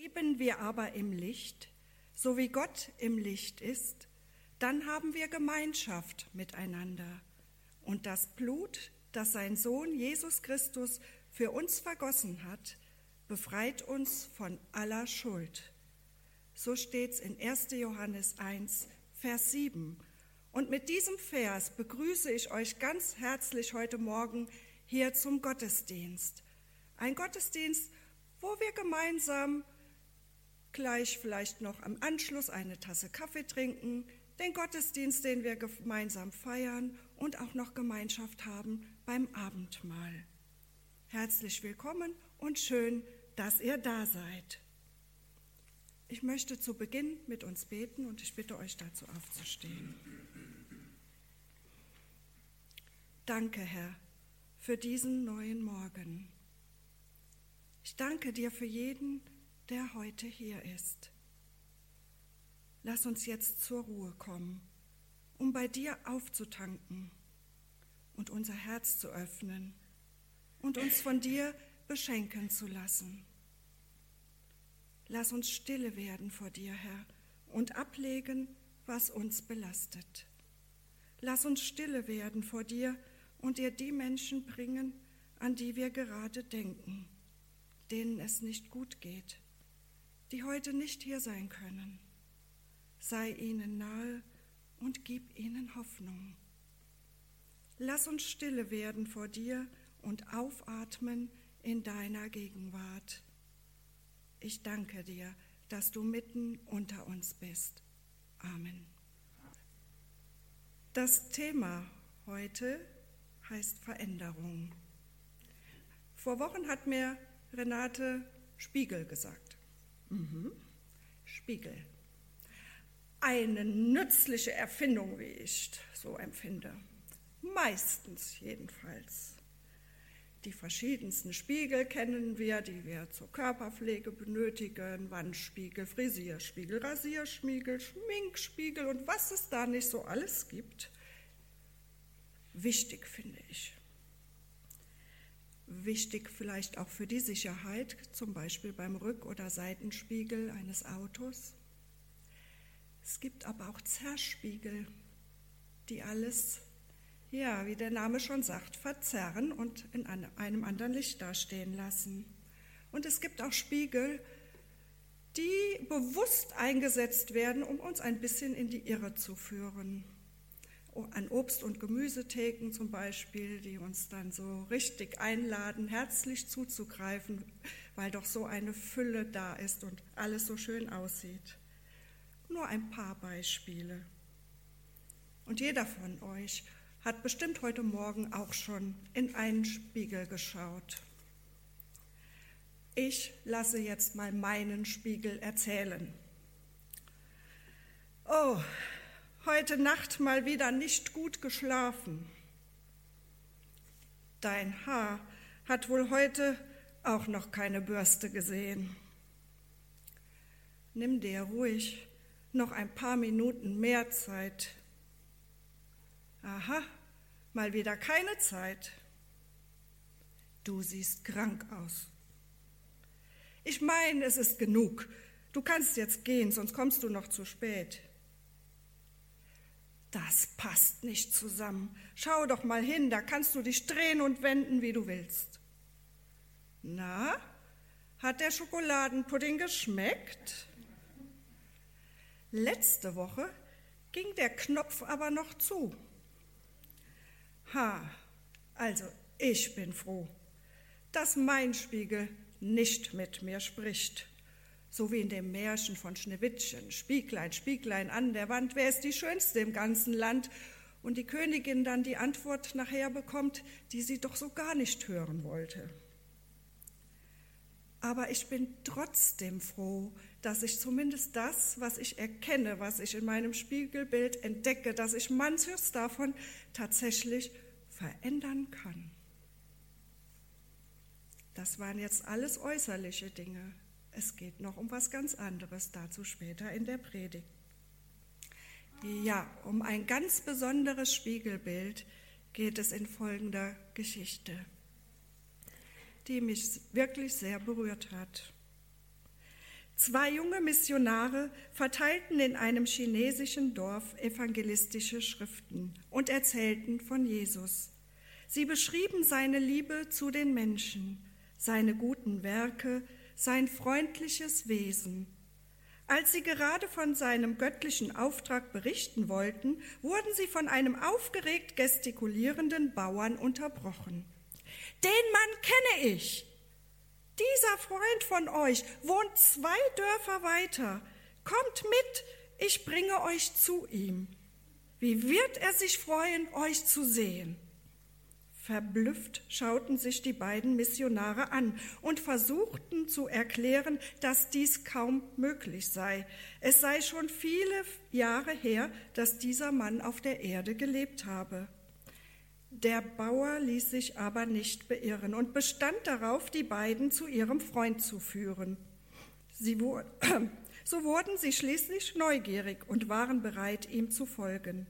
Leben wir aber im Licht, so wie Gott im Licht ist, dann haben wir Gemeinschaft miteinander. Und das Blut, das sein Sohn Jesus Christus für uns vergossen hat, befreit uns von aller Schuld. So steht's in 1. Johannes 1, Vers 7. Und mit diesem Vers begrüße ich euch ganz herzlich heute Morgen hier zum Gottesdienst. Ein Gottesdienst, wo wir gemeinsam gleich vielleicht noch am Anschluss eine Tasse Kaffee trinken, den Gottesdienst, den wir gemeinsam feiern und auch noch Gemeinschaft haben beim Abendmahl. Herzlich willkommen und schön, dass ihr da seid. Ich möchte zu Beginn mit uns beten und ich bitte euch dazu aufzustehen. Danke, Herr, für diesen neuen Morgen. Ich danke dir für jeden, der heute hier ist. Lass uns jetzt zur Ruhe kommen, um bei dir aufzutanken und unser Herz zu öffnen und uns von dir beschenken zu lassen. Lass uns stille werden vor dir, Herr, und ablegen, was uns belastet. Lass uns stille werden vor dir und dir die Menschen bringen, an die wir gerade denken, denen es nicht gut geht, die heute nicht hier sein können. Sei ihnen nahe und gib ihnen Hoffnung. Lass uns stille werden vor dir und aufatmen in deiner Gegenwart. Ich danke dir, dass du mitten unter uns bist. Amen. Das Thema heute heißt Veränderung. Vor Wochen hat mir Renate Spiegel gesagt. Spiegel. Eine nützliche Erfindung, wie ich so empfinde. Meistens jedenfalls. Die verschiedensten Spiegel kennen wir, die wir zur Körperpflege benötigen. Wandspiegel, Frisierspiegel, Rasierspiegel, Schminkspiegel und was es da nicht so alles gibt. Wichtig, finde ich. Wichtig vielleicht auch für die Sicherheit, zum Beispiel beim Rück- oder Seitenspiegel eines Autos. Es gibt aber auch Zerrspiegel, die alles, ja, wie der Name schon sagt, verzerren und in einem anderen Licht dastehen lassen. Und es gibt auch Spiegel, die bewusst eingesetzt werden, um uns ein bisschen in die Irre zu führen. An Obst- und Gemüsetheken zum Beispiel, die uns dann so richtig einladen, herzlich zuzugreifen, weil doch so eine Fülle da ist und alles so schön aussieht. Nur ein paar Beispiele. Und jeder von euch hat bestimmt heute Morgen auch schon in einen Spiegel geschaut. Ich lasse jetzt mal meinen Spiegel erzählen. Oh, heute Nacht mal wieder nicht gut geschlafen. Dein Haar hat wohl heute auch noch keine Bürste gesehen. Nimm dir ruhig noch ein paar Minuten mehr Zeit. Aha, mal wieder keine Zeit. Du siehst krank aus. Ich meine, es ist genug. Du kannst jetzt gehen, sonst kommst du noch zu spät. Das passt nicht zusammen. Schau doch mal hin, da kannst du dich drehen und wenden, wie du willst. Na, hat der Schokoladenpudding geschmeckt? Letzte Woche ging der Knopf aber noch zu. Also ich bin froh, dass mein Spiegel nicht mit mir spricht. So wie in dem Märchen von Schneewittchen, Spieglein, Spieglein an der Wand, wer ist die Schönste im ganzen Land? Und die Königin dann die Antwort nachher bekommt, die sie doch so gar nicht hören wollte. Aber ich bin trotzdem froh, dass ich zumindest das, was ich erkenne, was ich in meinem Spiegelbild entdecke, dass ich manches davon tatsächlich verändern kann. Das waren jetzt alles äußerliche Dinge. Es geht noch um was ganz anderes, dazu später in der Predigt. Ja, um ein ganz besonderes Spiegelbild geht es in folgender Geschichte, die mich wirklich sehr berührt hat. 2 junge Missionare verteilten in einem chinesischen Dorf evangelistische Schriften und erzählten von Jesus. Sie beschrieben seine Liebe zu den Menschen, seine guten Werke, sein freundliches Wesen. Als sie gerade von seinem göttlichen Auftrag berichten wollten, wurden sie von einem aufgeregt gestikulierenden Bauern unterbrochen. »Den Mann kenne ich! Dieser Freund von euch wohnt 2 Dörfer weiter. Kommt mit, ich bringe euch zu ihm. Wie wird er sich freuen, euch zu sehen?« Verblüfft schauten sich die beiden Missionare an und versuchten zu erklären, dass dies kaum möglich sei. Es sei schon viele Jahre her, dass dieser Mann auf der Erde gelebt habe. Der Bauer ließ sich aber nicht beirren und bestand darauf, die beiden zu ihrem Freund zu führen. So wurden sie schließlich neugierig und waren bereit, ihm zu folgen.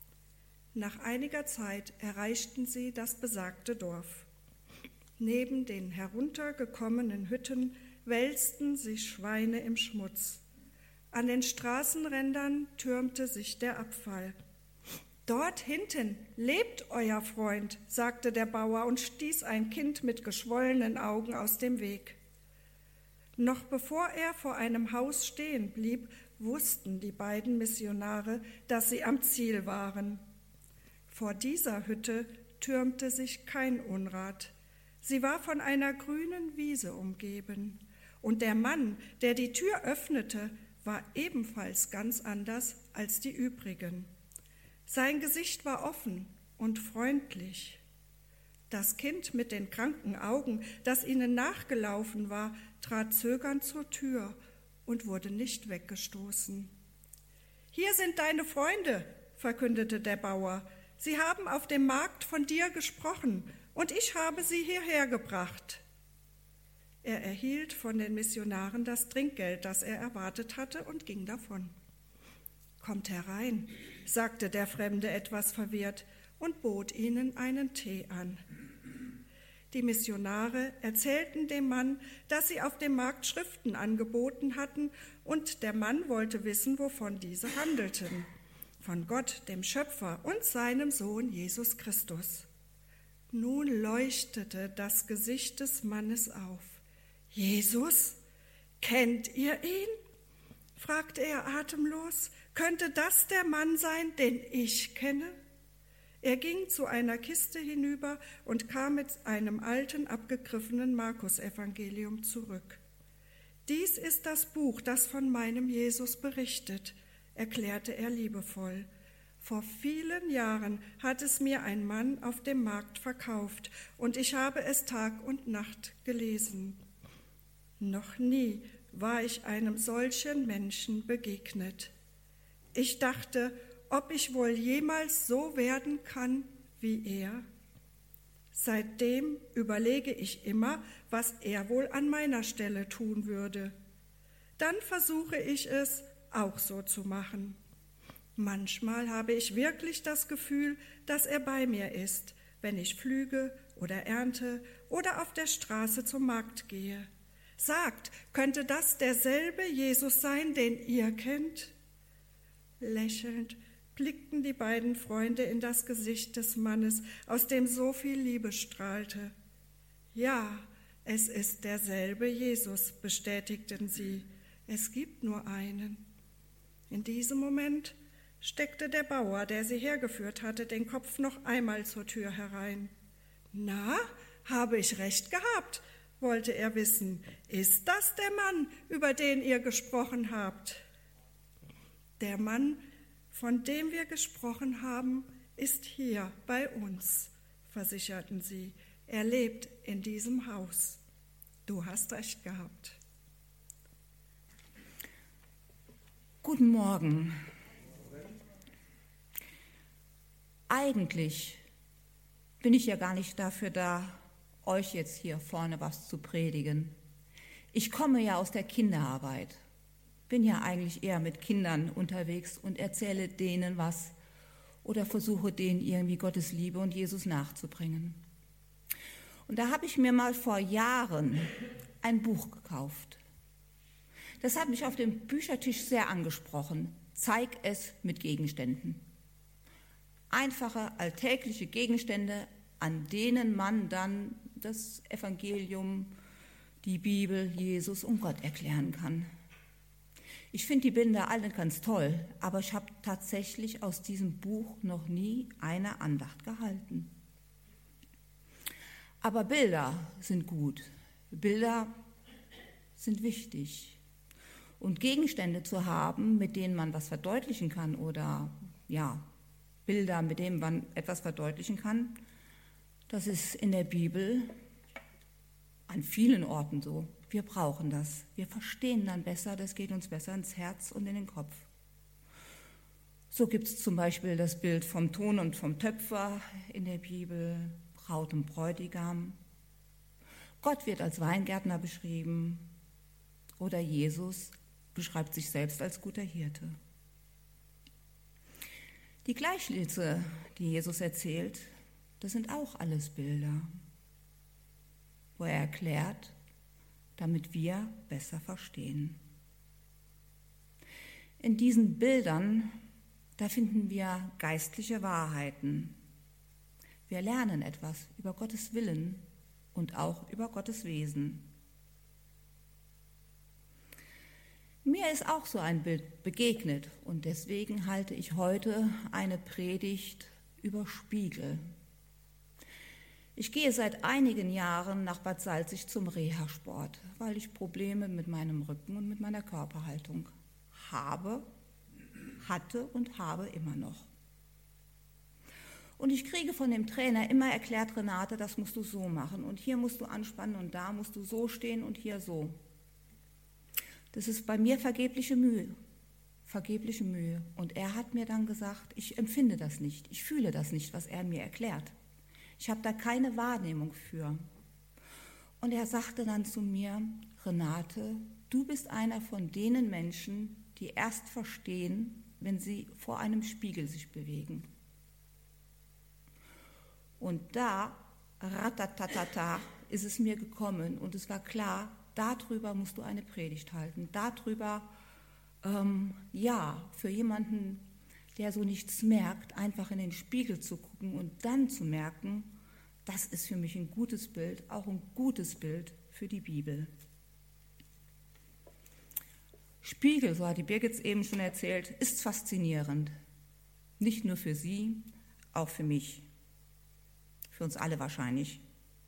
Nach einiger Zeit erreichten sie das besagte Dorf. Neben den heruntergekommenen Hütten wälzten sich Schweine im Schmutz. An den Straßenrändern türmte sich der Abfall. »Dort hinten lebt euer Freund«, sagte der Bauer und stieß ein Kind mit geschwollenen Augen aus dem Weg. Noch bevor er vor einem Haus stehen blieb, wussten die beiden Missionare, dass sie am Ziel waren. Vor dieser Hütte türmte sich kein Unrat. Sie war von einer grünen Wiese umgeben. Und der Mann, der die Tür öffnete, war ebenfalls ganz anders als die übrigen. Sein Gesicht war offen und freundlich. Das Kind mit den kranken Augen, das ihnen nachgelaufen war, trat zögernd zur Tür und wurde nicht weggestoßen. »Hier sind deine Freunde«, verkündete der Bauer. »Sie haben auf dem Markt von dir gesprochen und ich habe sie hierher gebracht.« Er erhielt von den Missionaren das Trinkgeld, das er erwartet hatte, und ging davon. »Kommt herein«, sagte der Fremde etwas verwirrt und bot ihnen einen Tee an. Die Missionare erzählten dem Mann, dass sie auf dem Markt Schriften angeboten hatten, und der Mann wollte wissen, wovon diese handelten. Von Gott, dem Schöpfer, und seinem Sohn Jesus Christus. Nun leuchtete das Gesicht des Mannes auf. »Jesus? Kennt ihr ihn?« fragte er atemlos. »Könnte das der Mann sein, den ich kenne?« Er ging zu einer Kiste hinüber und kam mit einem alten, abgegriffenen Markus-Evangelium zurück. »Dies ist das Buch, das von meinem Jesus berichtet«, erklärte er liebevoll. »Vor vielen Jahren hat es mir ein Mann auf dem Markt verkauft, und ich habe es Tag und Nacht gelesen. Noch nie war ich einem solchen Menschen begegnet. Ich dachte, ob ich wohl jemals so werden kann wie er. Seitdem überlege ich immer, was er wohl an meiner Stelle tun würde. Dann versuche ich es, auch so zu machen. Manchmal habe ich wirklich das Gefühl, dass er bei mir ist, wenn ich pflüge oder ernte oder auf der Straße zum Markt gehe. Sagt, könnte das derselbe Jesus sein, den ihr kennt?« Lächelnd blickten die beiden Freunde in das Gesicht des Mannes, aus dem so viel Liebe strahlte. »Ja, es ist derselbe Jesus«, bestätigten sie. »Es gibt nur einen.« In diesem Moment steckte der Bauer, der sie hergeführt hatte, den Kopf noch einmal zur Tür herein. »Na, habe ich recht gehabt?«, wollte er wissen. »Ist das der Mann, über den ihr gesprochen habt?« »Der Mann, von dem wir gesprochen haben, ist hier bei uns«, versicherten sie. »Er lebt in diesem Haus. Du hast recht gehabt.« Guten Morgen. Eigentlich bin ich ja gar nicht dafür da, euch jetzt hier vorne was zu predigen. Ich komme ja aus der Kinderarbeit, bin ja eigentlich eher mit Kindern unterwegs und erzähle denen was oder versuche denen irgendwie Gottes Liebe und Jesus nachzubringen. Und da habe ich mir mal vor Jahren ein Buch gekauft. Das hat mich auf dem Büchertisch sehr angesprochen. Zeig es mit Gegenständen. Einfache, alltägliche Gegenstände, an denen man dann das Evangelium, die Bibel, Jesus und Gott erklären kann. Ich finde die Bilder alle ganz toll, aber ich habe tatsächlich aus diesem Buch noch nie eine Andacht gehalten. Aber Bilder sind gut, Bilder sind wichtig. Und Gegenstände zu haben, mit denen man was verdeutlichen kann oder Bilder, mit denen man etwas verdeutlichen kann, das ist in der Bibel an vielen Orten so. Wir brauchen das. Wir verstehen dann besser, das geht uns besser ins Herz und in den Kopf. So gibt es zum Beispiel das Bild vom Ton und vom Töpfer in der Bibel, Braut und Bräutigam. Gott wird als Weingärtner beschrieben oder Jesus beschreibt sich selbst als guter Hirte. Die Gleichnisse, die Jesus erzählt, das sind auch alles Bilder, wo er erklärt, damit wir besser verstehen. In diesen Bildern, da finden wir geistliche Wahrheiten. Wir lernen etwas über Gottes Willen und auch über Gottes Wesen. Mir ist auch so ein Bild begegnet und deswegen halte ich heute eine Predigt über Spiegel. Ich gehe seit einigen Jahren nach Bad Salzig zum Reha-Sport, weil ich Probleme mit meinem Rücken und mit meiner Körperhaltung hatte und habe immer noch. Und ich kriege von dem Trainer immer erklärt, Renate, das musst du so machen und hier musst du anspannen und da musst du so stehen und hier so. Das ist bei mir vergebliche Mühe. Und er hat mir dann gesagt, ich empfinde das nicht, ich fühle das nicht, was er mir erklärt. Ich habe da keine Wahrnehmung für. Und er sagte dann zu mir, Renate, du bist einer von denen Menschen, die erst verstehen, wenn sie vor einem Spiegel sich bewegen. Und da, ratatatata, ist es mir gekommen und es war klar, darüber musst du eine Predigt halten. Darüber, für jemanden, der so nichts merkt, einfach in den Spiegel zu gucken und dann zu merken, das ist für mich ein gutes Bild, auch ein gutes Bild für die Bibel. Spiegel, so hat die Birgit eben schon erzählt, ist faszinierend. Nicht nur für sie, auch für mich. Für uns alle wahrscheinlich.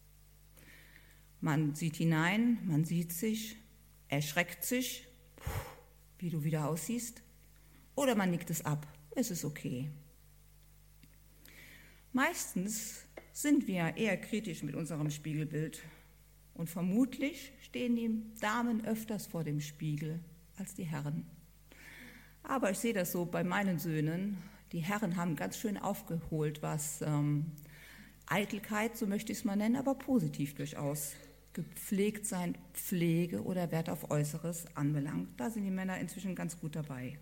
Man sieht hinein, man sieht sich, erschreckt sich, wie du wieder aussiehst, oder man nickt es ab, es ist okay. Meistens sind wir eher kritisch mit unserem Spiegelbild und vermutlich stehen die Damen öfters vor dem Spiegel als die Herren. Aber ich sehe das so bei meinen Söhnen, die Herren haben ganz schön aufgeholt, was Eitelkeit, so möchte ich es mal nennen, aber positiv durchaus, gepflegt sein, Pflege oder Wert auf Äußeres anbelangt. Da sind die Männer inzwischen ganz gut dabei.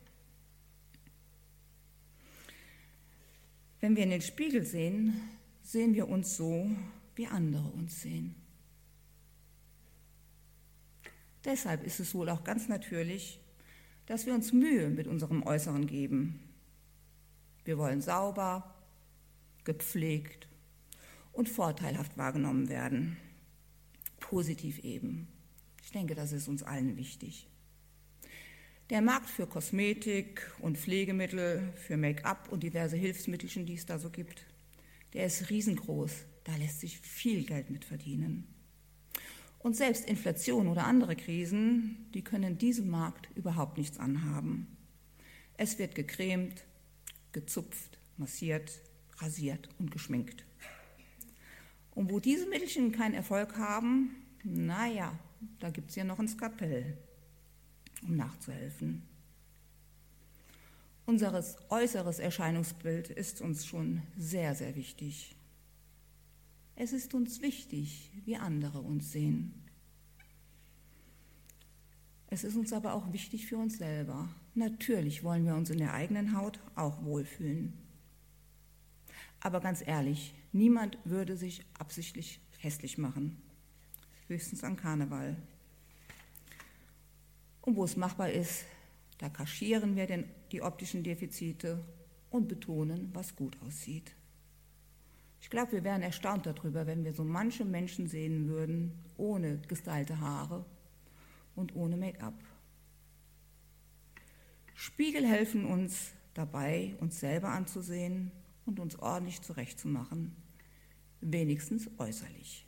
Wenn wir in den Spiegel sehen, sehen wir uns so, wie andere uns sehen. Deshalb ist es wohl auch ganz natürlich, dass wir uns Mühe mit unserem Äußeren geben. Wir wollen sauber, gepflegt und vorteilhaft wahrgenommen werden. Positiv eben. Ich denke, das ist uns allen wichtig. Der Markt für Kosmetik und Pflegemittel, für Make-up und diverse Hilfsmittelchen, die es da so gibt, der ist riesengroß. Da lässt sich viel Geld mit verdienen. Und selbst Inflation oder andere Krisen, die können diesem Markt überhaupt nichts anhaben. Es wird gecremt, gezupft, massiert, rasiert und geschminkt. Und wo diese Mittelchen keinen Erfolg haben, da gibt es ja noch ein Skalpell, um nachzuhelfen. Unser äußeres Erscheinungsbild ist uns schon sehr, sehr wichtig. Es ist uns wichtig, wie andere uns sehen. Es ist uns aber auch wichtig für uns selber. Natürlich wollen wir uns in der eigenen Haut auch wohlfühlen. Aber ganz ehrlich, niemand würde sich absichtlich hässlich machen. Höchstens an Karneval. Und wo es machbar ist, da kaschieren wir die optischen Defizite und betonen, was gut aussieht. Ich glaube, wir wären erstaunt darüber, wenn wir so manche Menschen sehen würden, ohne gestylte Haare und ohne Make-up. Spiegel helfen uns dabei, uns selber anzusehen und uns ordentlich zurechtzumachen, wenigstens äußerlich.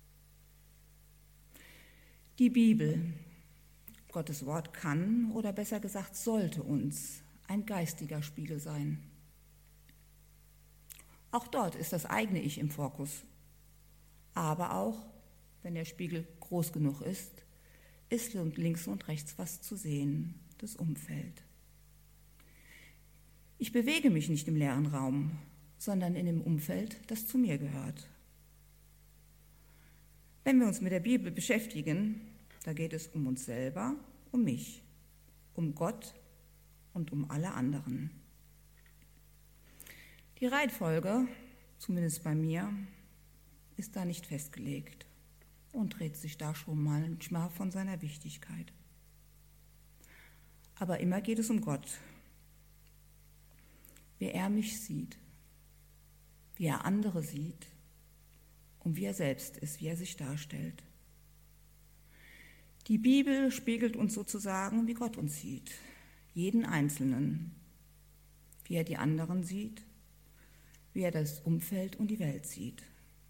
Die Bibel, Gottes Wort, kann oder besser gesagt sollte uns ein geistiger Spiegel sein. Auch dort ist das eigene Ich im Fokus. Aber auch, wenn der Spiegel groß genug ist links und rechts was zu sehen, das Umfeld. Ich bewege mich nicht im leeren Raum, sondern in dem Umfeld, das zu mir gehört. Wenn wir uns mit der Bibel beschäftigen, da geht es um uns selber, um mich, um Gott und um alle anderen. Die Reihenfolge, zumindest bei mir, ist da nicht festgelegt und dreht sich da schon manchmal von seiner Wichtigkeit. Aber immer geht es um Gott, wie er mich sieht, wie er andere sieht und wie er selbst ist, wie er sich darstellt. Die Bibel spiegelt uns sozusagen, wie Gott uns sieht, jeden Einzelnen, wie er die anderen sieht, wie er das Umfeld und die Welt sieht.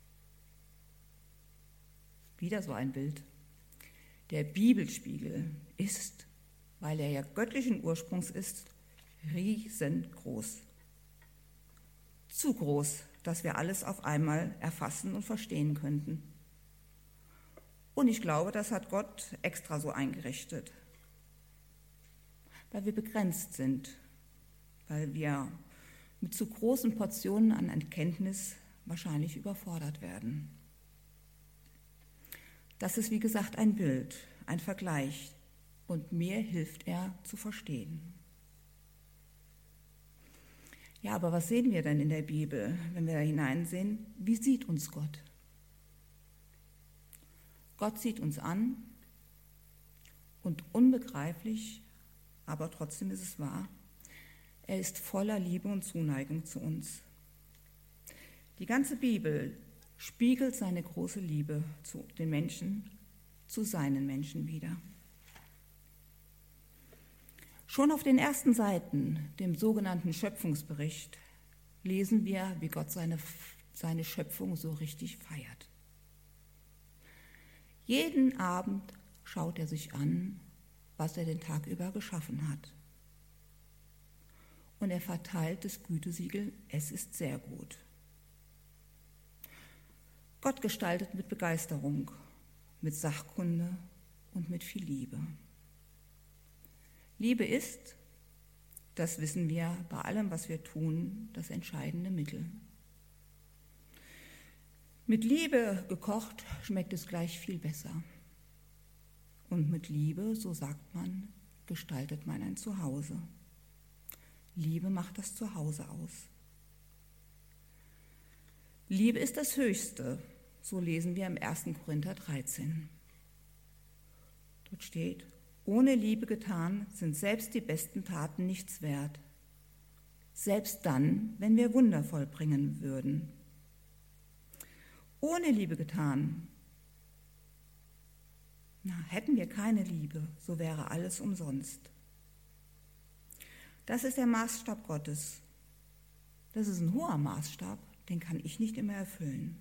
Wieder so ein Bild. Der Bibelspiegel ist, weil er ja göttlichen Ursprungs ist, riesengroß. Zu groß, dass wir alles auf einmal erfassen und verstehen könnten. Und ich glaube, das hat Gott extra so eingerichtet, weil wir begrenzt sind, weil wir mit zu großen Portionen an Erkenntnis wahrscheinlich überfordert werden. Das ist, wie gesagt, ein Bild, ein Vergleich, und mir hilft er zu verstehen. Ja, aber was sehen wir denn in der Bibel, wenn wir da hineinsehen? Wie sieht uns Gott? Gott sieht uns an und unbegreiflich, aber trotzdem ist es wahr, er ist voller Liebe und Zuneigung zu uns. Die ganze Bibel spiegelt seine große Liebe zu den Menschen, zu seinen Menschen wider. Schon auf den ersten Seiten, dem sogenannten Schöpfungsbericht, lesen wir, wie Gott seine Schöpfung so richtig feiert. Jeden Abend schaut er sich an, was er den Tag über geschaffen hat. Und er verteilt das Gütesiegel, es ist sehr gut. Gott gestaltet mit Begeisterung, mit Sachkunde und mit viel Liebe. Liebe ist, das wissen wir bei allem, was wir tun, das entscheidende Mittel. Mit Liebe gekocht schmeckt es gleich viel besser. Und mit Liebe, so sagt man, gestaltet man ein Zuhause. Liebe macht das Zuhause aus. Liebe ist das Höchste, so lesen wir im 1. Korinther 13. Dort steht: Ohne Liebe getan sind selbst die besten Taten nichts wert, selbst dann, wenn wir Wunder vollbringen würden. Ohne Liebe getan, hätten wir keine Liebe, so wäre alles umsonst. Das ist der Maßstab Gottes. Das ist ein hoher Maßstab, den kann ich nicht immer erfüllen.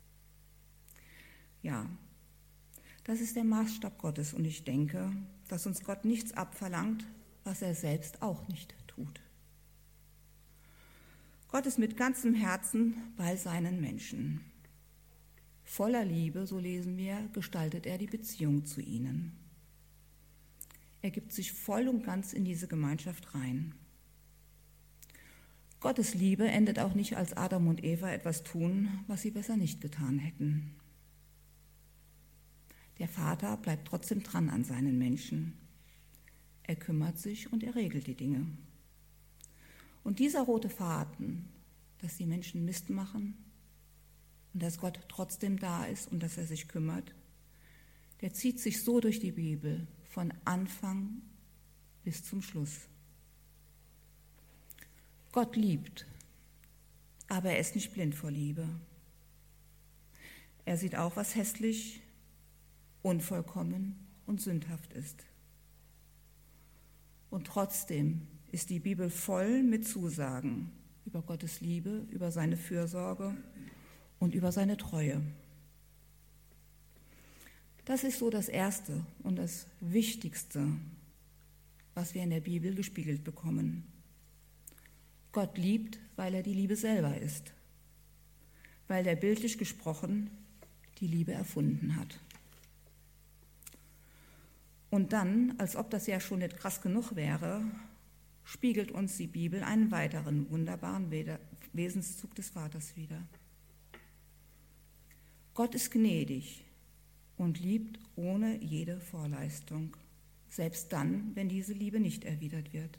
Ja, das ist der Maßstab Gottes und ich denke, dass uns Gott nichts abverlangt, was er selbst auch nicht tut. Gott ist mit ganzem Herzen bei seinen Menschen. Voller Liebe, so lesen wir, gestaltet er die Beziehung zu ihnen. Er gibt sich voll und ganz in diese Gemeinschaft rein. Gottes Liebe endet auch nicht, als Adam und Eva etwas tun, was sie besser nicht getan hätten. Der Vater bleibt trotzdem dran an seinen Menschen. Er kümmert sich und er regelt die Dinge. Und dieser rote Faden, dass die Menschen Mist machen und dass Gott trotzdem da ist und dass er sich kümmert, der zieht sich so durch die Bibel, von Anfang bis zum Schluss. Gott liebt, aber er ist nicht blind vor Liebe. Er sieht auch, was hässlich, unvollkommen und sündhaft ist. Und trotzdem ist die Bibel voll mit Zusagen über Gottes Liebe, über seine Fürsorge und über seine Treue. Das ist so das Erste und das Wichtigste, was wir in der Bibel gespiegelt bekommen. Gott liebt, weil er die Liebe selber ist, weil er bildlich gesprochen die Liebe erfunden hat. Und dann, als ob das ja schon nicht krass genug wäre, spiegelt uns die Bibel einen weiteren wunderbaren Wesenszug des Vaters wider. Gott ist gnädig und liebt ohne jede Vorleistung, selbst dann, wenn diese Liebe nicht erwidert wird.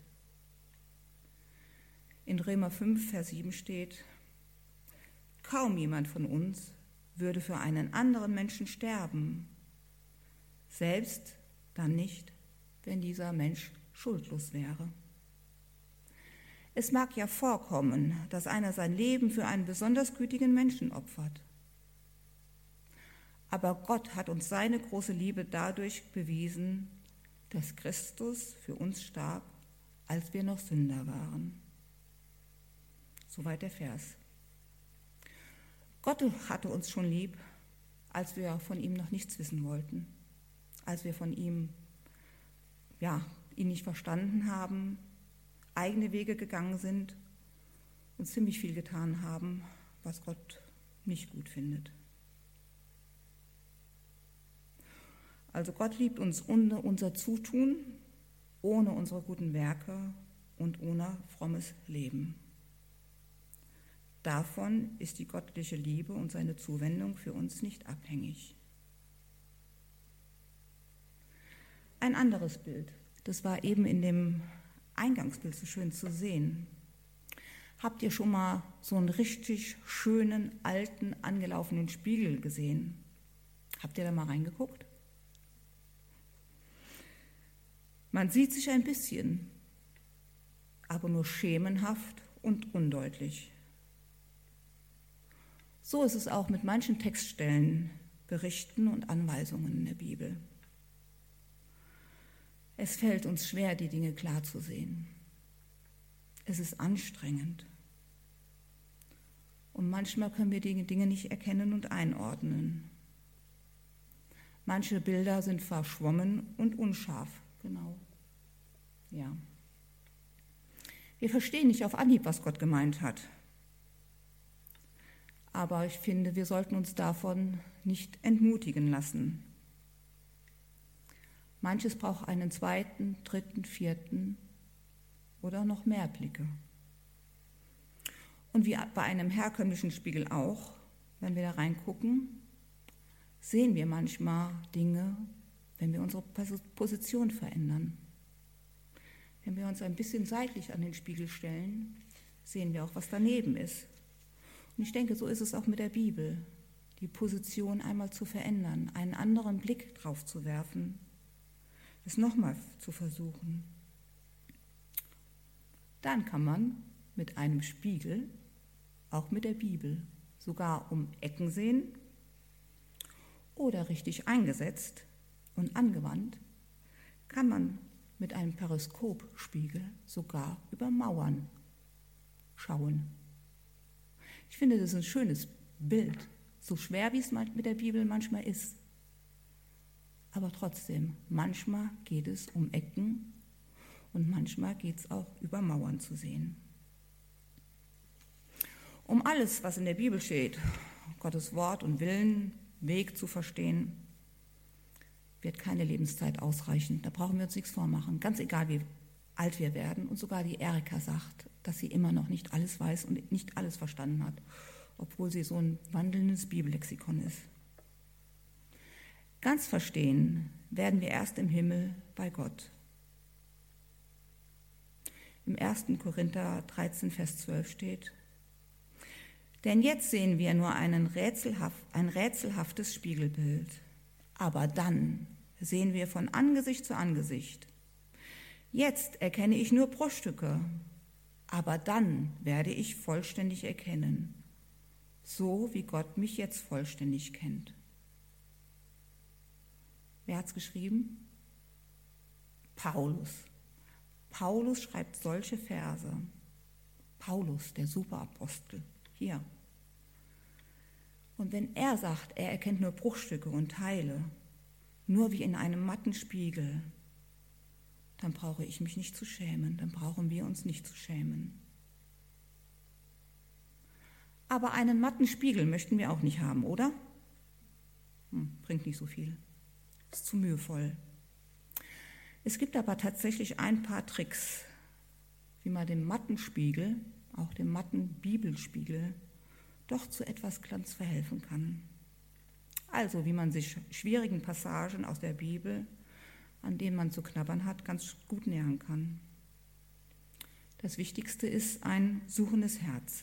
In Römer 5, Vers 7 steht: Kaum jemand von uns würde für einen anderen Menschen sterben, selbst dann nicht, wenn dieser Mensch schuldlos wäre. Es mag ja vorkommen, dass einer sein Leben für einen besonders gütigen Menschen opfert. Aber Gott hat uns seine große Liebe dadurch bewiesen, dass Christus für uns starb, als wir noch Sünder waren. Soweit der Vers. Gott hatte uns schon lieb, als wir von ihm noch nichts wissen wollten, als wir von ihm, ihn nicht verstanden haben, eigene Wege gegangen sind und ziemlich viel getan haben, was Gott nicht gut findet. Also Gott liebt uns ohne unser Zutun, ohne unsere guten Werke und ohne frommes Leben. Davon ist die göttliche Liebe und seine Zuwendung für uns nicht abhängig. Ein anderes Bild, das war eben in dem Eingangsbild so schön zu sehen. Habt ihr schon mal so einen richtig schönen, alten, angelaufenen Spiegel gesehen? Habt ihr da mal reingeguckt? Man sieht sich ein bisschen, aber nur schemenhaft und undeutlich. So ist es auch mit manchen Textstellen, Berichten und Anweisungen in der Bibel. Es fällt uns schwer, die Dinge klar zu sehen. Es ist anstrengend. Und manchmal können wir die Dinge nicht erkennen und einordnen. Manche Bilder sind verschwommen und unscharf. Genau. Ja. Wir verstehen nicht auf Anhieb, was Gott gemeint hat. Aber ich finde, wir sollten uns davon nicht entmutigen lassen. Manches braucht einen zweiten, dritten, vierten oder noch mehr Blicke. Und wie bei einem herkömmlichen Spiegel auch, wenn wir da reingucken, sehen wir manchmal Dinge, wenn wir unsere Position verändern. Wenn wir uns ein bisschen seitlich an den Spiegel stellen, sehen wir auch, was daneben ist. Und ich denke, so ist es auch mit der Bibel, die Position einmal zu verändern, einen anderen Blick drauf zu werfen, es nochmal zu versuchen. Dann kann man mit einem Spiegel, auch mit der Bibel, sogar um Ecken sehen oder richtig eingesetzt und angewandt, kann man mit einem Periskopspiegel sogar über Mauern schauen. Ich finde, das ist ein schönes Bild, so schwer wie es mit der Bibel manchmal ist. Aber trotzdem, manchmal geht es um Ecken und manchmal geht es auch über Mauern zu sehen. Um alles, was in der Bibel steht, Gottes Wort und Willen, Weg zu verstehen, wird keine Lebenszeit ausreichen. Da brauchen wir uns nichts vormachen. Ganz egal, wie alt wir werden. Und sogar die Erika sagt, dass sie immer noch nicht alles weiß und nicht alles verstanden hat, obwohl sie so ein wandelndes Bibellexikon ist. Ganz verstehen werden wir erst im Himmel bei Gott. Im 1. Korinther 13, Vers 12 steht: Denn jetzt sehen wir nur ein rätselhaftes Spiegelbild, aber dann sehen wir von Angesicht zu Angesicht. Jetzt erkenne ich nur Bruchstücke, aber dann werde ich vollständig erkennen, so wie Gott mich jetzt vollständig kennt. Wer hat es geschrieben? Paulus. Paulus schreibt solche Verse. Paulus, der Superapostel, hier. Und wenn er sagt, er erkennt nur Bruchstücke und Teile, nur wie in einem matten Spiegel, dann brauche ich mich nicht zu schämen, dann brauchen wir uns nicht zu schämen. Aber einen matten Spiegel möchten wir auch nicht haben, oder? Bringt nicht so viel, ist zu mühevoll. Es gibt aber tatsächlich ein paar Tricks, wie man dem matten Spiegel, auch dem matten Bibelspiegel, doch zu etwas Glanz verhelfen kann. Also wie man sich schwierigen Passagen aus der Bibel, an denen man zu knabbern hat, ganz gut nähern kann. Das Wichtigste ist ein suchendes Herz.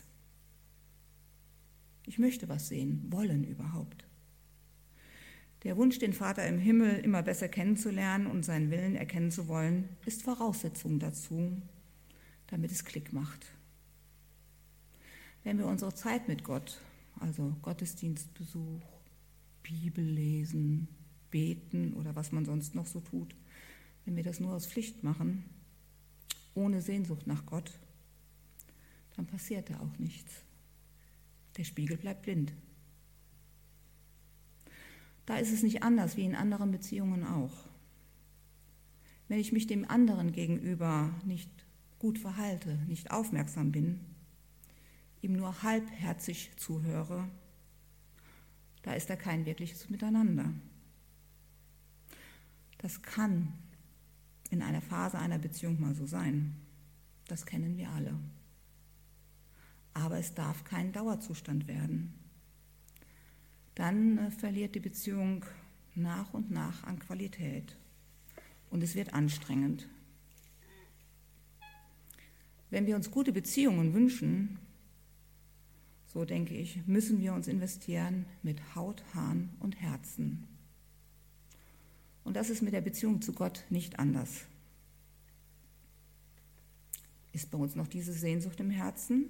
Ich möchte was sehen, wollen überhaupt. Der Wunsch, den Vater im Himmel immer besser kennenzulernen und seinen Willen erkennen zu wollen, ist Voraussetzung dazu, damit es Klick macht. Wenn wir unsere Zeit mit Gott, also Gottesdienstbesuch, Bibel lesen, beten oder was man sonst noch so tut, wenn wir das nur aus Pflicht machen, ohne Sehnsucht nach Gott, dann passiert da auch nichts. Der Spiegel bleibt blind. Da ist es nicht anders wie in anderen Beziehungen auch. Wenn ich mich dem anderen gegenüber nicht gut verhalte, nicht aufmerksam bin, ihm nur halbherzig zuhöre, da ist da kein wirkliches Miteinander. Das kann in einer Phase einer Beziehung mal so sein. Das kennen wir alle. Aber es darf kein Dauerzustand werden. Dann verliert die Beziehung nach und nach an Qualität und es wird anstrengend. Wenn wir uns gute Beziehungen wünschen, so denke ich, müssen wir uns investieren mit Haut, Haaren und Herzen. Und das ist mit der Beziehung zu Gott nicht anders. Ist bei uns noch diese Sehnsucht im Herzen?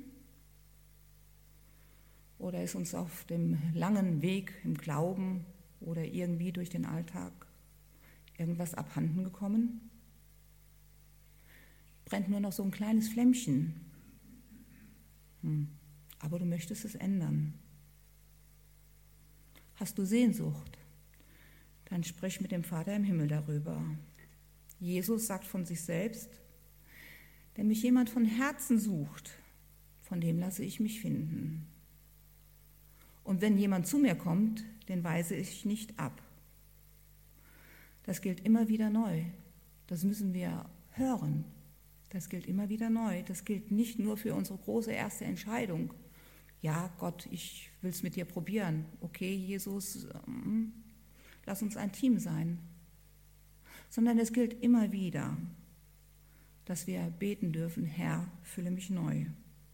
Oder ist uns auf dem langen Weg im Glauben oder irgendwie durch den Alltag irgendwas abhanden gekommen? Brennt nur noch so ein kleines Flämmchen. Aber du möchtest es ändern. Hast du Sehnsucht? Dann sprich mit dem Vater im Himmel darüber. Jesus sagt von sich selbst, wenn mich jemand von Herzen sucht, von dem lasse ich mich finden. Und wenn jemand zu mir kommt, den weise ich nicht ab. Das gilt immer wieder neu. Das müssen wir hören. Das gilt immer wieder neu. Das gilt nicht nur für unsere große erste Entscheidung. Ja, Gott, ich will es mit dir probieren. Okay, Jesus, lass uns ein Team sein. Sondern es gilt immer wieder, dass wir beten dürfen, Herr, fülle mich neu.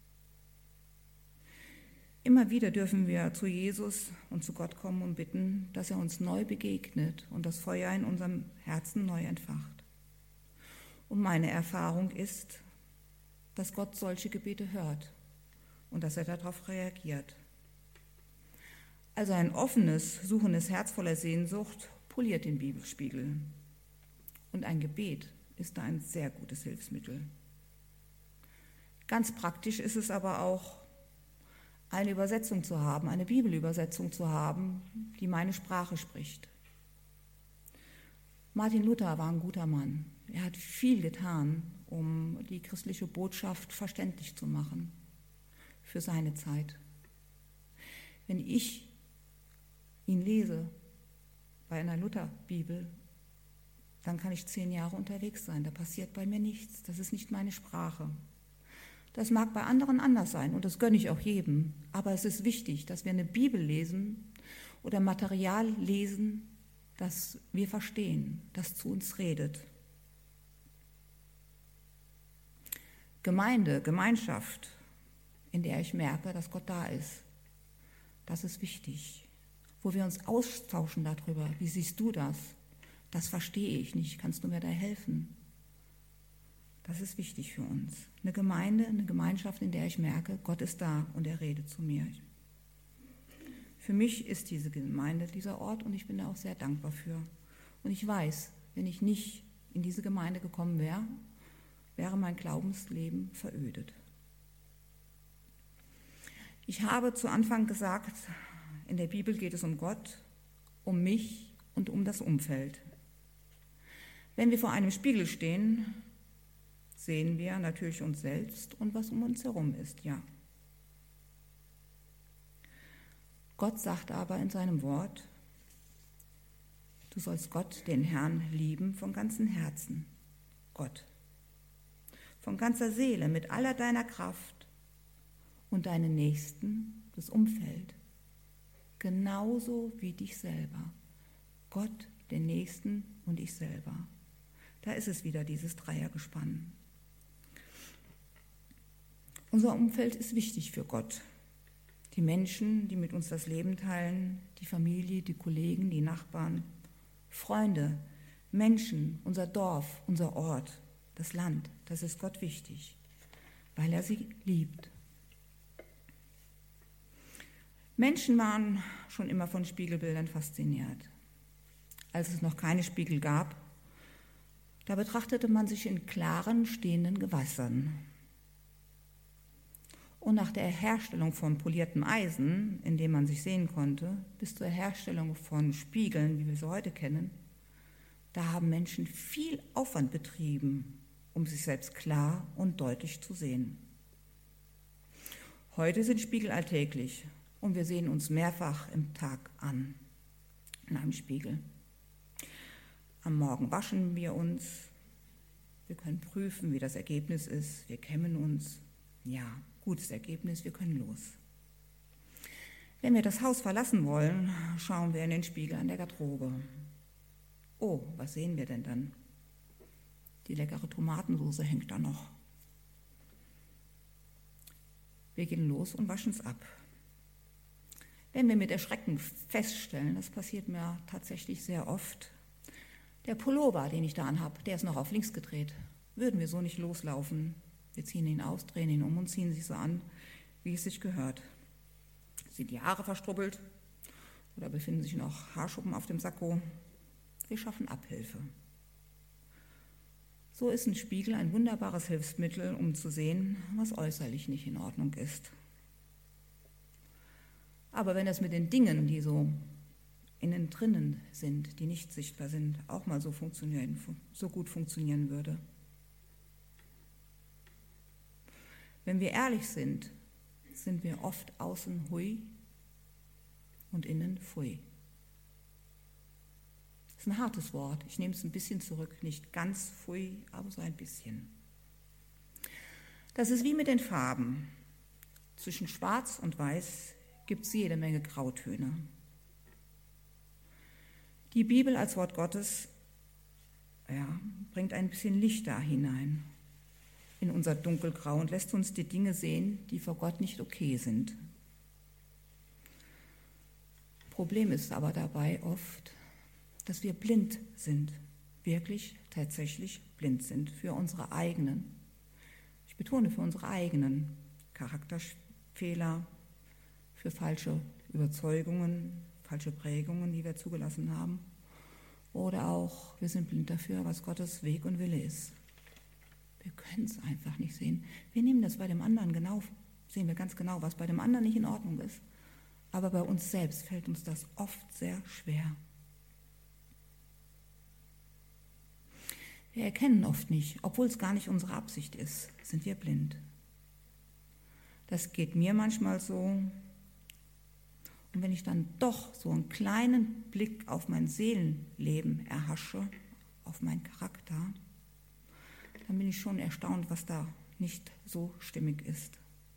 Immer wieder dürfen wir zu Jesus und zu Gott kommen und bitten, dass er uns neu begegnet und das Feuer in unserem Herzen neu entfacht. Und meine Erfahrung ist, dass Gott solche Gebete hört und dass er darauf reagiert. Also ein offenes, suchendes Herz voller Sehnsucht poliert den Bibelspiegel. Und ein Gebet ist da ein sehr gutes Hilfsmittel. Ganz praktisch ist es aber auch, eine Übersetzung zu haben, eine Bibelübersetzung zu haben, die meine Sprache spricht. Martin Luther war ein guter Mann. Er hat viel getan, um die christliche Botschaft verständlich zu machen für seine Zeit. Wenn ich ihn lese bei einer Lutherbibel, dann kann ich 10 Jahre unterwegs sein. Da passiert bei mir nichts. Das ist nicht meine Sprache. Das mag bei anderen anders sein und das gönne ich auch jedem. Aber es ist wichtig, dass wir eine Bibel lesen oder Material lesen, das wir verstehen, das zu uns redet. Gemeinde, Gemeinschaft, in der ich merke, dass Gott da ist, das ist wichtig. Wo wir uns austauschen darüber, wie siehst du das? Das verstehe ich nicht, kannst du mir da helfen? Das ist wichtig für uns. Eine Gemeinde, eine Gemeinschaft, in der ich merke, Gott ist da und er redet zu mir. Für mich ist diese Gemeinde dieser Ort und ich bin da auch sehr dankbar für. Und ich weiß, wenn ich nicht in diese Gemeinde gekommen wäre, wäre mein Glaubensleben verödet. Ich habe zu Anfang gesagt, in der Bibel geht es um Gott, um mich und um das Umfeld. Wenn wir vor einem Spiegel stehen, sehen wir natürlich uns selbst und was um uns herum ist, ja. Gott sagt aber in seinem Wort, du sollst Gott, den Herrn, lieben von ganzem Herzen. Gott. Von ganzer Seele, mit aller deiner Kraft und deinen Nächsten, das Umfeld. Genauso wie dich selber. Gott, den Nächsten und ich selber. Da ist es wieder, dieses Dreiergespann. Unser Umfeld ist wichtig für Gott. Die Menschen, die mit uns das Leben teilen, die Familie, die Kollegen, die Nachbarn, Freunde, Menschen, unser Dorf, unser Ort, das Land, das ist Gott wichtig, weil er sie liebt. Menschen waren schon immer von Spiegelbildern fasziniert. Als es noch keine Spiegel gab, da betrachtete man sich in klaren, stehenden Gewässern. Und nach der Herstellung von poliertem Eisen, in dem man sich sehen konnte, bis zur Herstellung von Spiegeln, wie wir sie heute kennen, da haben Menschen viel Aufwand betrieben, um sich selbst klar und deutlich zu sehen. Heute sind Spiegel alltäglich und wir sehen uns mehrfach im Tag an, in einem Spiegel. Am Morgen waschen wir uns, wir können prüfen, wie das Ergebnis ist, wir kämmen uns, ja, gutes Ergebnis, wir können los. Wenn wir das Haus verlassen wollen, schauen wir in den Spiegel an der Garderobe. Oh, was sehen wir denn dann? Die leckere Tomatensoße hängt da noch. Wir gehen los und waschen es ab. Wenn wir mit Erschrecken feststellen, das passiert mir tatsächlich sehr oft, der Pullover, den ich da anhabe, der ist noch auf links gedreht. Würden wir so nicht loslaufen. Wir ziehen ihn aus, drehen ihn um und ziehen sich so an, wie es sich gehört. Sind die Haare verstrubbelt oder befinden sich noch Haarschuppen auf dem Sakko? Wir schaffen Abhilfe. So ist ein Spiegel ein wunderbares Hilfsmittel, um zu sehen, was äußerlich nicht in Ordnung ist. Aber wenn es mit den Dingen, die so innen drinnen sind, die nicht sichtbar sind, auch mal so gut funktionieren würde. Wenn wir ehrlich sind, sind wir oft außen hui und innen pfui. Das ist ein hartes Wort, ich nehme es ein bisschen zurück, nicht ganz pfui, aber so ein bisschen. Das ist wie mit den Farben. Zwischen Schwarz und Weiß gibt es jede Menge Grautöne. Die Bibel als Wort Gottes bringt ein bisschen Licht da hinein in unser Dunkelgrau und lässt uns die Dinge sehen, die vor Gott nicht okay sind. Problem ist aber dabei oft, dass wir blind sind, wirklich tatsächlich blind sind für unsere eigenen, ich betone für unsere eigenen Charakterfehler, für falsche Überzeugungen, falsche Prägungen, die wir zugelassen haben. Oder auch, wir sind blind dafür, was Gottes Weg und Wille ist. Wir können es einfach nicht sehen. Wir nehmen das bei dem anderen genau, sehen wir ganz genau, was bei dem anderen nicht in Ordnung ist. Aber bei uns selbst fällt uns das oft sehr schwer. Wir erkennen oft nicht, obwohl es gar nicht unsere Absicht ist, sind wir blind. Das geht mir manchmal so. Und wenn ich dann doch so einen kleinen Blick auf mein Seelenleben erhasche, auf meinen Charakter, dann bin ich schon erstaunt, was da nicht so stimmig ist.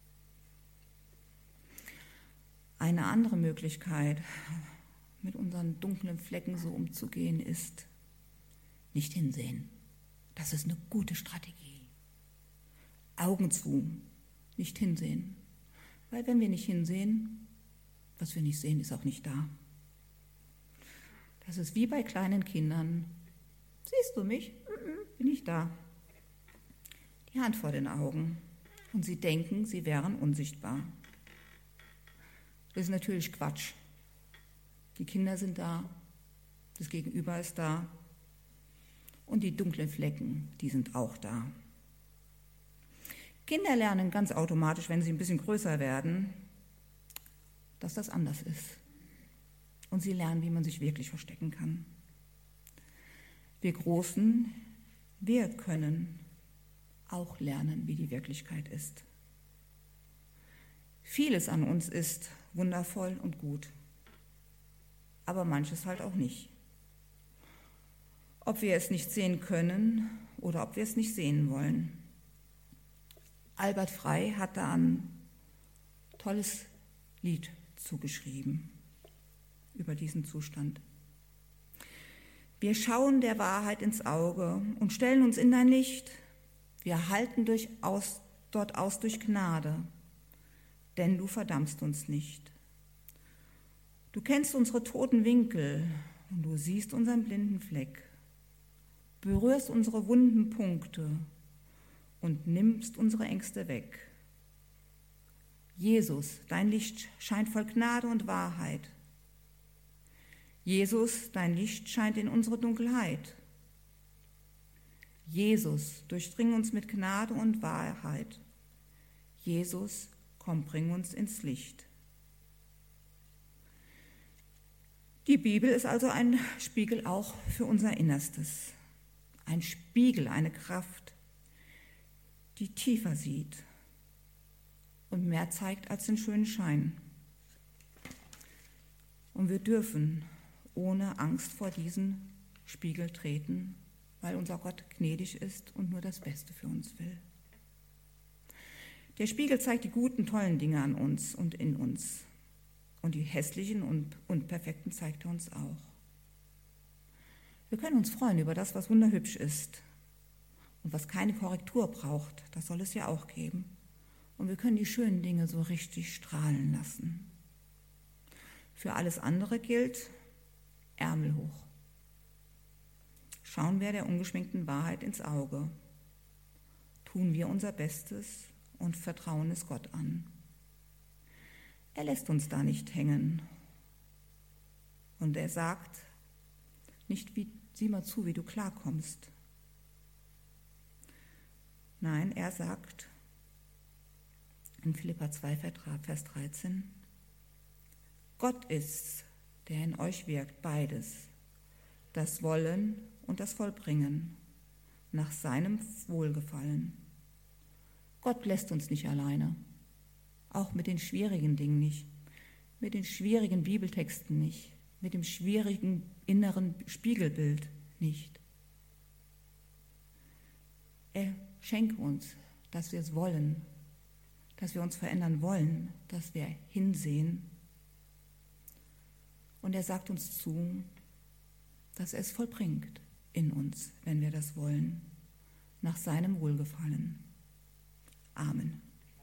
Eine andere Möglichkeit, mit unseren dunklen Flecken so umzugehen, ist nicht hinsehen. Das ist eine gute Strategie. Augen zu, nicht hinsehen. Weil wenn wir nicht hinsehen, was wir nicht sehen, ist auch nicht da. Das ist wie bei kleinen Kindern, Siehst du mich? Bin ich da. Die Hand vor den Augen. Und sie denken, sie wären unsichtbar. Das ist natürlich Quatsch. Die Kinder sind da, das Gegenüber ist da und die dunklen Flecken, die sind auch da. Kinder lernen ganz automatisch, wenn sie ein bisschen größer werden, dass das anders ist. Und sie lernen, wie man sich wirklich verstecken kann. Wir Großen, wir können auch lernen, wie die Wirklichkeit ist. Vieles an uns ist wundervoll und gut, aber manches halt auch nicht. Ob wir es nicht sehen können oder ob wir es nicht sehen wollen. Albert Frey hat da ein tolles Lied zugeschrieben über diesen Zustand. Wir schauen der Wahrheit ins Auge und stellen uns in dein Licht. Wir halten dort aus durch Gnade, denn du verdammst uns nicht. Du kennst unsere toten Winkel und du siehst unseren blinden Fleck, berührst unsere wunden Punkte und nimmst unsere Ängste weg. Jesus, dein Licht scheint voll Gnade und Wahrheit. Jesus, dein Licht scheint in unsere Dunkelheit. Jesus, durchdring uns mit Gnade und Wahrheit. Jesus, komm, bring uns ins Licht. Die Bibel ist also ein Spiegel auch für unser Innerstes. Ein Spiegel, eine Kraft, die tiefer sieht und mehr zeigt als den schönen Schein. Und wir dürfen ohne Angst vor diesen Spiegel treten, weil unser Gott gnädig ist und nur das Beste für uns will. Der Spiegel zeigt die guten, tollen Dinge an uns und in uns. Und die hässlichen und unperfekten zeigt er uns auch. Wir können uns freuen über das, was wunderhübsch ist und was keine Korrektur braucht. Das soll es ja auch geben. Und wir können die schönen Dinge so richtig strahlen lassen. Für alles andere gilt Ärmel hoch. Schauen wir der ungeschminkten Wahrheit ins Auge. Tun wir unser Bestes und vertrauen es Gott an. Er lässt uns da nicht hängen. Und er sagt nicht, sieh mal zu, wie du klarkommst. Nein, er sagt in Philipper 2, Vers 13, Gott ist's, der in euch wirkt, beides, das Wollen und das Vollbringen, nach seinem Wohlgefallen. Gott lässt uns nicht alleine, auch mit den schwierigen Dingen nicht, mit den schwierigen Bibeltexten nicht, mit dem schwierigen inneren Spiegelbild nicht. Er schenke uns, dass wir es wollen, dass wir uns verändern wollen, dass wir hinsehen. Und er sagt uns zu, dass er es vollbringt in uns, wenn wir das wollen, nach seinem Wohlgefallen. Amen.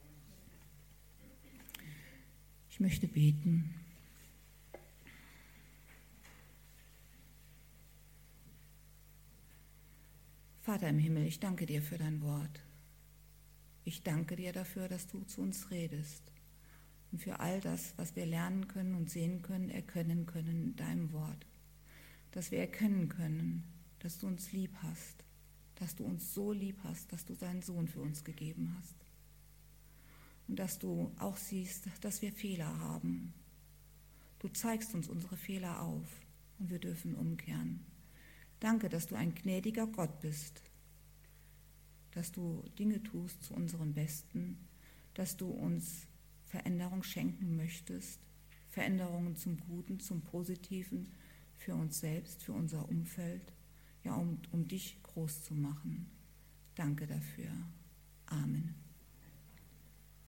Ich möchte beten. Vater im Himmel, ich danke dir für dein Wort. Ich danke dir dafür, dass du zu uns redest und für all das, was wir lernen können und sehen können, erkennen können in deinem Wort. Dass wir erkennen können, dass du uns lieb hast, dass du uns so lieb hast, dass du deinen Sohn für uns gegeben hast. Und dass du auch siehst, dass wir Fehler haben. Du zeigst uns unsere Fehler auf und wir dürfen umkehren. Danke, dass du ein gnädiger Gott bist, dass du Dinge tust zu unserem Besten, dass du uns Veränderung schenken möchtest, Veränderungen zum Guten, zum Positiven, für uns selbst, für unser Umfeld, ja, um dich groß zu machen. Danke dafür. Amen.